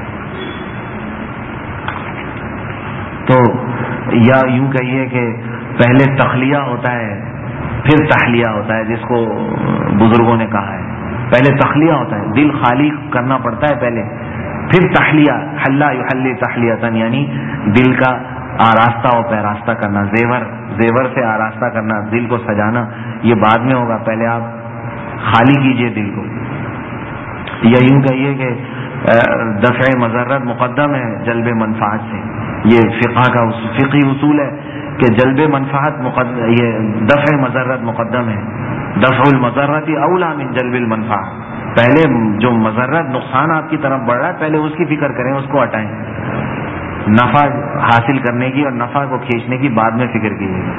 تو یا یوں کہیے کہ پہلے تخلیہ ہوتا ہے پھر تحلیہ ہوتا ہے، جس کو بزرگوں نے کہا ہے. پہلے تخلیہ ہوتا ہے، دل خالی کرنا پڑتا ہے پہلے، پھر تحلیہ، حلہ یحلی تحلیتن، یعنی دل کا آراستہ و پیراستہ کرنا، زیور زیور سے آراستہ کرنا، دل کو سجانا، یہ بعد میں ہوگا. پہلے آپ خالی کیجئے دل کو. یا یوں کہیے کہ دفع مضرت مقدم ہے جلب منفعت سے. یہ فقہ کا فقہی اصول ہے کہ جلب منفعت مقدم، یہ دفع مضرت مقدم ہے. دفع المضرت اولا من جلب المنفعت. پہلے جو مضرت نقصان آپ کی طرف بڑھ رہا ہے پہلے اس کی فکر کریں، اس کو ہٹائیں. نفع حاصل کرنے کی اور نفع کو کھینچنے کی بعد میں فکر کیجیے.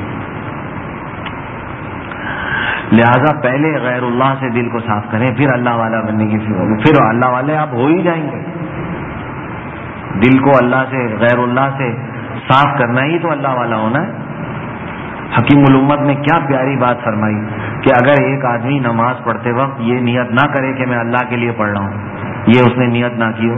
لہذا پہلے غیر اللہ سے دل کو صاف کریں، پھر اللہ والا بننے کی فکر، پھر اللہ والے آپ ہو ہی جائیں گے. دل کو اللہ سے، غیر اللہ سے صاف کرنا ہی تو اللہ والا ہونا ہے. حکیم الامت نے کیا پیاری بات فرمائی کہ اگر ایک آدمی نماز پڑھتے وقت یہ نیت نہ کرے کہ میں اللہ کے لیے پڑھ رہا ہوں، یہ اس نے نیت نہ کی ہو،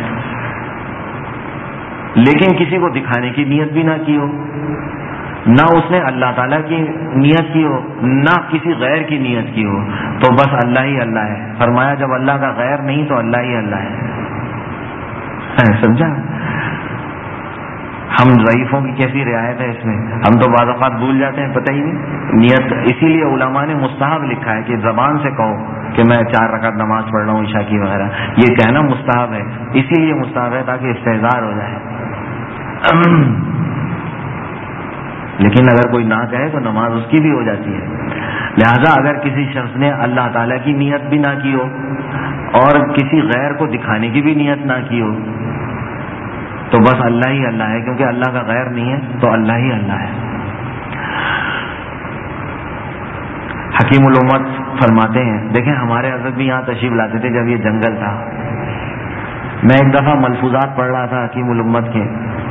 لیکن کسی کو دکھانے کی نیت بھی نہ کی ہو، نہ اس نے اللہ تعالیٰ کی نیت کی ہو، نہ کسی غیر کی نیت کی ہو، تو بس اللہ ہی اللہ ہے. فرمایا جب اللہ کا غیر نہیں تو اللہ ہی اللہ ہے. سمجھا؟ ہم ضعیفوں کی کیسی رعایت ہے اس میں. ہم تو بعض اوقات بھول جاتے ہیں، پتہ ہی نہیں نیت. اسی لیے علماء نے مستحب لکھا ہے کہ زبان سے کہو کہ میں چار رکعت نماز پڑھ رہا ہوں عشاء کی وغیرہ، یہ کہنا مستحب ہے. اسی لیے مستحب ہے تاکہ استحضار ہو جائے. لیکن اگر کوئی نہ کہے تو نماز اس کی بھی ہو جاتی ہے. لہذا اگر کسی شخص نے اللہ تعالیٰ کی نیت بھی نہ کی ہو اور کسی غیر کو دکھانے کی بھی نیت نہ کی ہو تو بس اللہ ہی اللہ ہے، کیونکہ اللہ کا غیر نہیں ہے تو اللہ ہی اللہ ہے. حکیم الامت فرماتے ہیں، دیکھیں ہمارے حضرت بھی یہاں تشریف لاتے تھے جب یہ جنگل تھا، میں ایک دفعہ ملفوظات پڑھ رہا تھا حکیم الامت کے،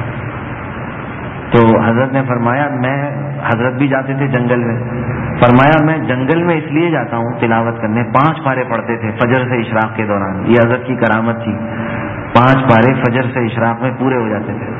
تو حضرت نے فرمایا، میں حضرت بھی جاتے تھے جنگل میں، فرمایا میں جنگل میں اس لیے جاتا ہوں تلاوت کرنے، پانچ پارے پڑھتے تھے فجر سے اشراق کے دوران، یہ حضرت کی کرامت تھی، پانچ پارے فجر سے اشراق میں پورے ہو جاتے تھے،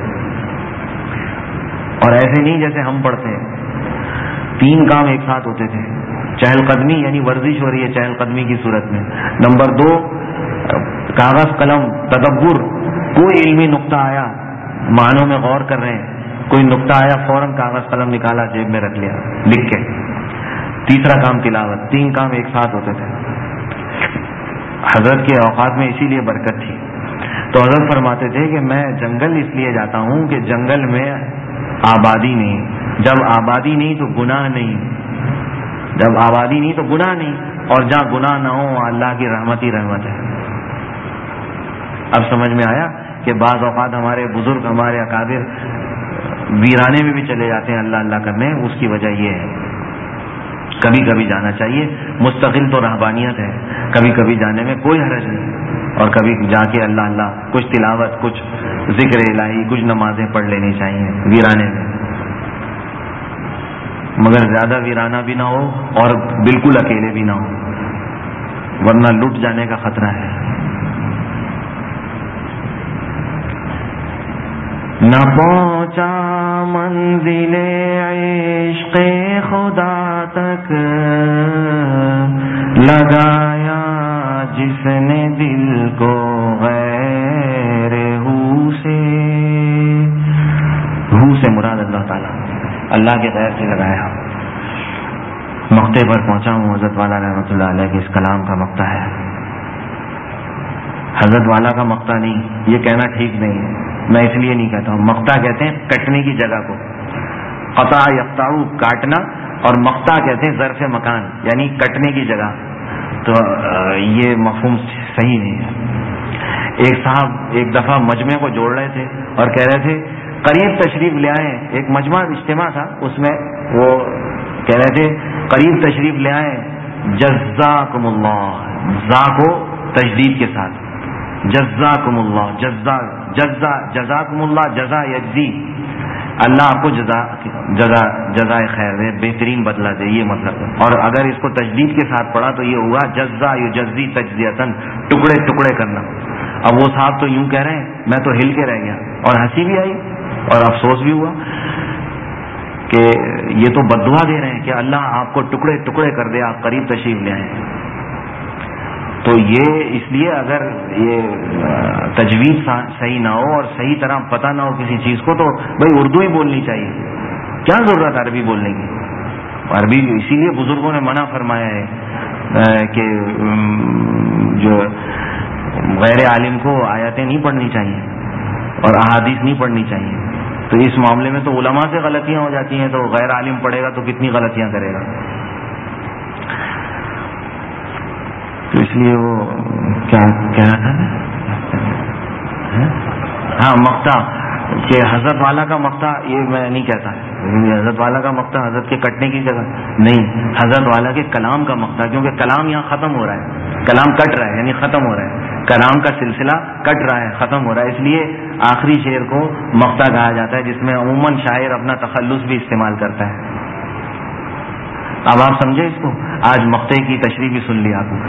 اور ایسے نہیں جیسے ہم پڑھتے ہیں، تین کام ایک ساتھ ہوتے تھے، چہل قدمی یعنی ورزش ہو رہی ہے چہل قدمی کی صورت میں، نمبر دو کاغذ قلم تدبر، کوئی علمی نقطہ آیا معنوں میں غور کر رہے ہیں، کوئی نقطہ آیا فوراً کاغذ قلم نکالا جیب میں رکھ لیا لکھ کے، تیسرا کام تلاوت، تین کام ایک ساتھ ہوتے تھے۔ حضرت کے اوقات میں اسی لیے برکت تھی، تو حضرت فرماتے تھے کہ میں جنگل اس لیے جاتا ہوں کہ جنگل میں آبادی نہیں، جب آبادی نہیں تو گناہ نہیں، جب آبادی نہیں تو گناہ نہیں، اور جہاں گناہ نہ ہو اللہ کی رحمت ہی رحمت ہے۔ اب سمجھ میں آیا کہ بعض اوقات ہمارے بزرگ، ہمارے اکابر ویرانے میں بھی چلے جاتے ہیں اللہ اللہ کرنے، اس کی وجہ یہ ہے کبھی کبھی جانا چاہیے، مستقل تو رہبانیت ہے، کبھی کبھی جانے میں کوئی حرج نہیں، اور کبھی جا کے اللہ اللہ کچھ تلاوت، کچھ ذکر الہی، کچھ نمازیں پڑھ لینی چاہیے ویرانے میں، مگر زیادہ ویرانہ بھی نہ ہو اور بالکل اکیلے بھی نہ ہو، ورنہ لٹ جانے کا خطرہ ہے۔ نہ پہنچا منزل عشق خدا تک، لگایا جس نے دل کو غیر ہو سے، ہو سے مراد اللہ تعالیٰ، اللہ کے غیر سے لگایا۔ مقتے پر پہنچا ہوں، حضرت والا رحمۃ اللہ علیہ کے اس کلام کا مقطع ہے، حضرت والا کا مقطع نہیں، یہ کہنا ٹھیک نہیں ہے، میں اس لیے نہیں کہتا ہوں، مقطع کہتے ہیں کٹنے کی جگہ کو، قطع یقطع کاٹنا، اور مقطع کہتے ہیں ظرف مکان یعنی کٹنے کی جگہ، تو یہ مفہوم صحیح نہیں ہے۔ ایک صاحب ایک دفعہ مجمع کو جوڑ رہے تھے اور کہہ رہے تھے قریب تشریف لے آئیں، ایک مجمع اجتماع تھا، اس میں وہ کہہ رہے تھے قریب تشریف لے آئیں، جزاکم اللہ، زا کو تجدید کے ساتھ، جزاکم اللہ، جزا جزا جزاکم اللہ، جزا یجزی، اللہ آپ کو جزا جزا جزائے خیر دے، بہترین بدلہ دے، یہ مطلب ہے، اور اگر اس کو تجدید کے ساتھ پڑھا تو یہ ہوا جزا یجزی تجزیتاً، ٹکڑے ٹکڑے کرنا۔ اب وہ صاحب تو یوں کہہ رہے ہیں، میں تو ہل کے رہ گیا، اور ہنسی بھی آئی اور افسوس بھی ہوا کہ یہ تو بددعا دے رہے ہیں کہ اللہ آپ کو ٹکڑے ٹکڑے کر دے، آپ قریب تشریف لے آئیں۔ تو یہ اس لیے اگر یہ تجوید صحیح نہ ہو اور صحیح طرح پتہ نہ ہو کسی چیز کو تو بھائی اردو ہی بولنی چاہیے، کیا ضرورت عربی بولنے کی؟ عربی اسی لیے بزرگوں نے منع فرمایا ہے کہ جو غیر عالم کو آیاتیں نہیں پڑھنی چاہیے اور احادیث نہیں پڑھنی چاہیے، تو اس معاملے میں تو علماء سے غلطیاں ہو جاتی ہیں، تو غیر عالم پڑھے گا تو کتنی غلطیاں کرے گا۔ تو اس لیے وہ کیا کہہ رہا تھا، ہاں مقطع، کہ حضرت والا کا مقطع، یہ میں نہیں کہتا حضرت والا کا مقطع حضرت کے کٹنے کی جگہ نہیں، حضرت والا کے کلام کا مقطع، کیونکہ کلام یہاں ختم ہو رہا ہے، کلام کٹ رہا ہے یعنی ختم ہو رہا ہے، کلام کا سلسلہ کٹ رہا ہے، ختم ہو رہا ہے، اس لیے آخری شعر کو مقطع کہا جاتا ہے، جس میں عموماً شاعر اپنا تخلص بھی استعمال کرتا ہے۔ اب آپ سمجھے اس کو، آج مقطع کی تشریح بھی سن لی آپ کو۔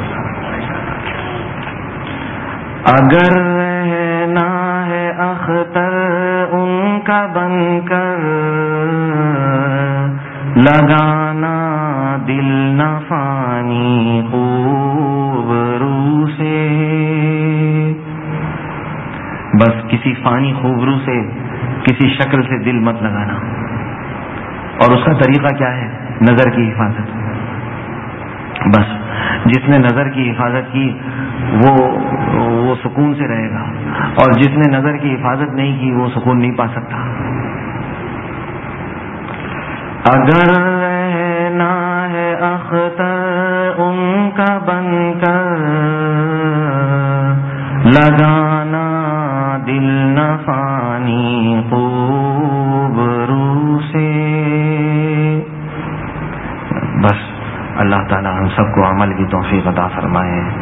اگر رہنا ہے اختر ان کا بن کر، لگانا دل نہ فانی خوب رو سے، بس کسی فانی خوبرو سے، کسی شکل سے دل مت لگانا، اور اس کا طریقہ کیا ہے؟ نظر کی حفاظت، بس جس نے نظر کی حفاظت کی وہ وہ سکون سے رہے گا، اور جس نے نظر کی حفاظت نہیں کی وہ سکون نہیں پا سکتا۔ اگر رہنا ہے اختر ان کا بن کر، لگانا دل نہ فانی خوب رو سے، بس اللہ تعالی ہم سب کو عمل کی توفیق عطا فرمائے۔